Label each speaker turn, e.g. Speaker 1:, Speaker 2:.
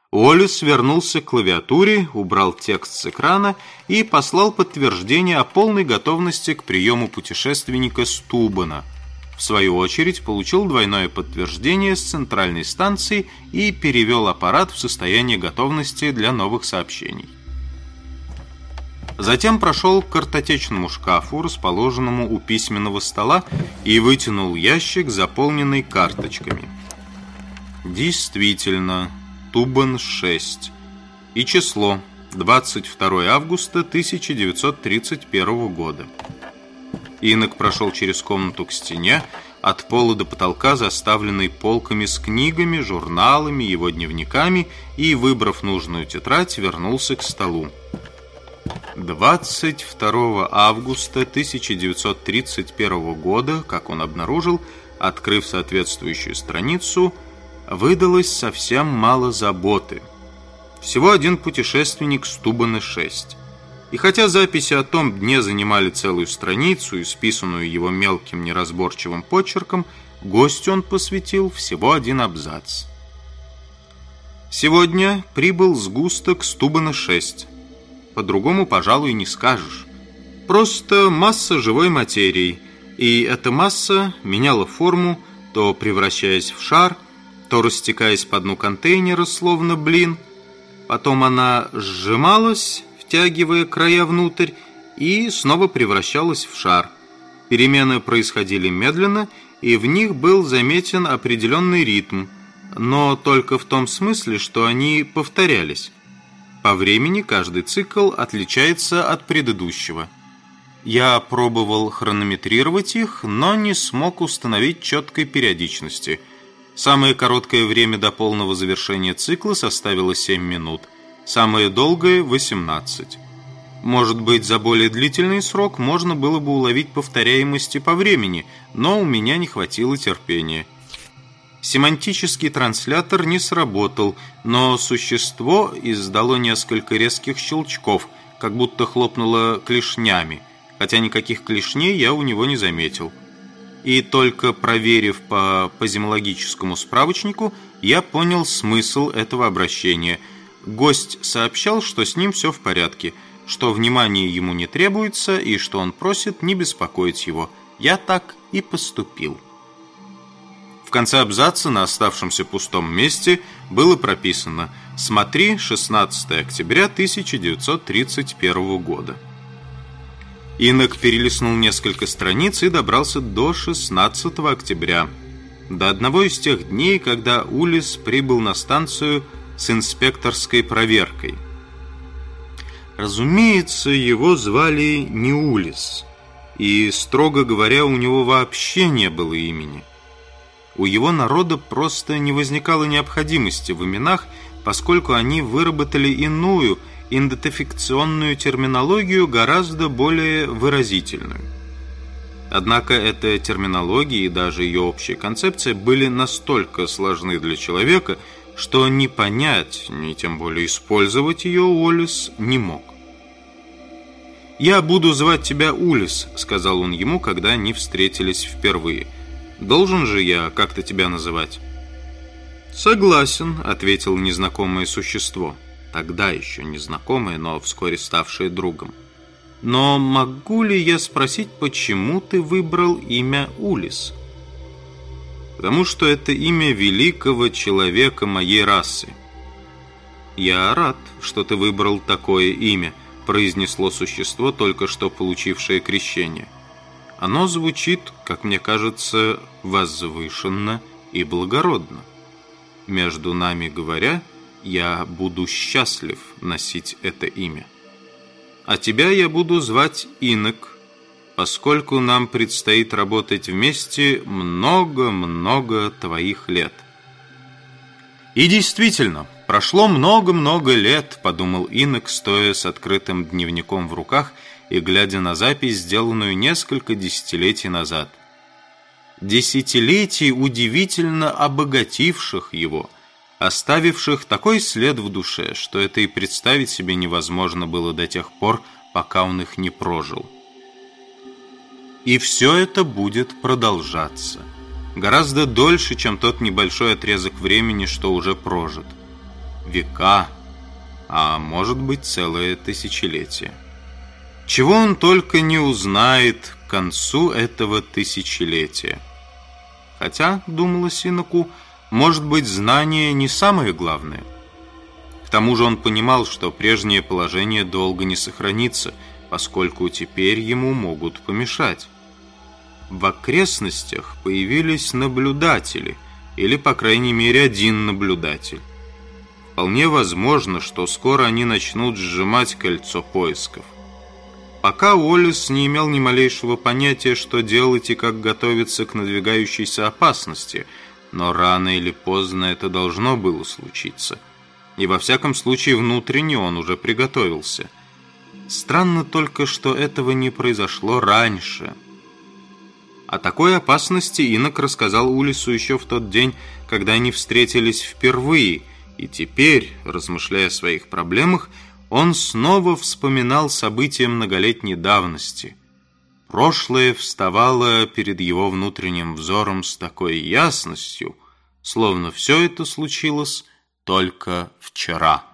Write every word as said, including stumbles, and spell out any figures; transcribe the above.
Speaker 1: Уоллес вернулся к клавиатуре, убрал текст с экрана и послал подтверждение о полной готовности к приему путешественника Стуббана. В свою очередь получил двойное подтверждение с центральной станции и перевел аппарат в состояние готовности для новых сообщений. Затем прошел к картотечному шкафу, расположенному у письменного стола, и вытянул ящик, заполненный карточками. Действительно, Туббан шесть. И число двадцать второе августа тысяча девятьсот тридцать первого года. Инок прошел через комнату к стене, от пола до потолка заставленной полками с книгами, журналами, его дневниками, и, выбрав нужную тетрадь, вернулся к столу. двадцать второго августа тысяча девятьсот тридцать первого года, как он обнаружил, открыв соответствующую страницу, выдалось совсем мало заботы. Всего один путешественник Стуббана шесть. И хотя записи о том дне занимали целую страницу, исписанную его мелким неразборчивым почерком, гостю он посвятил всего один абзац. Сегодня прибыл сгусток Стуббана шесть. По-другому, пожалуй, не скажешь. Просто масса живой материи, и эта масса меняла форму, то превращаясь в шар, то растекаясь по дну контейнера, словно блин. Потом она сжималась, втягивая края внутрь, и снова превращалась в шар. Перемены происходили медленно, и в них был заметен определенный ритм, но только в том смысле, что они повторялись. По времени каждый цикл отличается от предыдущего. Я пробовал хронометрировать их, но не смог установить четкой периодичности. Самое короткое время до полного завершения цикла составило семь минут, самое долгое – восемнадцать. Может быть, за более длительный срок можно было бы уловить повторяемости по времени, но у меня не хватило терпения. Семантический транслятор не сработал, но существо издало несколько резких щелчков, как будто хлопнуло клешнями, хотя никаких клешней я у него не заметил. И только проверив по поземологическому справочнику, я понял смысл этого обращения. Гость сообщал, что с ним все в порядке, что внимание ему не требуется и что он просит не беспокоить его. Я так и поступил. В конце абзаца на оставшемся пустом месте было прописано «Смотри, шестнадцатое октября тысяча девятьсот тридцать первого года». Инок перелистнул несколько страниц и добрался до шестнадцатого октября, до одного из тех дней, когда Уоллес прибыл на станцию с инспекторской проверкой. Разумеется, его звали не Уоллес, и, строго говоря, у него вообще не было имени. У его народа просто не возникало необходимости в именах, поскольку они выработали иную, идентификационную терминологию, гораздо более выразительную. Однако эта терминология и даже ее общая концепция были настолько сложны для человека, что не понять, ни тем более использовать ее Уоллес не мог. «Я буду звать тебя Уоллес», — сказал он ему, когда они встретились впервые. «Должен же я как-то тебя называть?» «Согласен», — ответил незнакомое существо. Тогда еще незнакомое, но вскоре ставшее другом. «Но могу ли я спросить, почему ты выбрал имя Уоллес?» «Потому что это имя великого человека моей расы». «Я рад, что ты выбрал такое имя», — произнесло существо, только что получившее крещение. «Оно звучит, как мне кажется, возвышенно и благородно. Между нами говоря, я буду счастлив носить это имя. А тебя я буду звать Инок, поскольку нам предстоит работать вместе много-много твоих лет». И действительно, прошло много-много лет, подумал Инок, стоя с открытым дневником в руках и глядя на запись, сделанную несколько десятилетий назад. Десятилетий, удивительно обогативших его, оставивших такой след в душе, что это и представить себе невозможно было до тех пор, пока он их не прожил. И все это будет продолжаться. Гораздо дольше, чем тот небольшой отрезок времени, что уже прожит. века, а может быть целое тысячелетие. Чего он только не узнает к концу этого тысячелетия. Хотя, думалось иноку, может быть, знание не самое главное. К тому же он понимал, что прежнее положение долго не сохранится, поскольку теперь ему могут помешать. В окрестностях появились наблюдатели, или, по крайней мере, один наблюдатель. Вполне возможно, что скоро они начнут сжимать кольцо поисков. Пока Уоллес не имел ни малейшего понятия, что делать и как готовиться к надвигающейся опасности, но рано или поздно это должно было случиться. И во всяком случае внутренне он уже приготовился. Странно только, что этого не произошло раньше. О такой опасности инок рассказал Улису еще в тот день, когда они встретились впервые, и теперь, размышляя о своих проблемах, он снова вспоминал события многолетней давности. Прошлое вставало перед его внутренним взором с такой ясностью, словно все это случилось только вчера.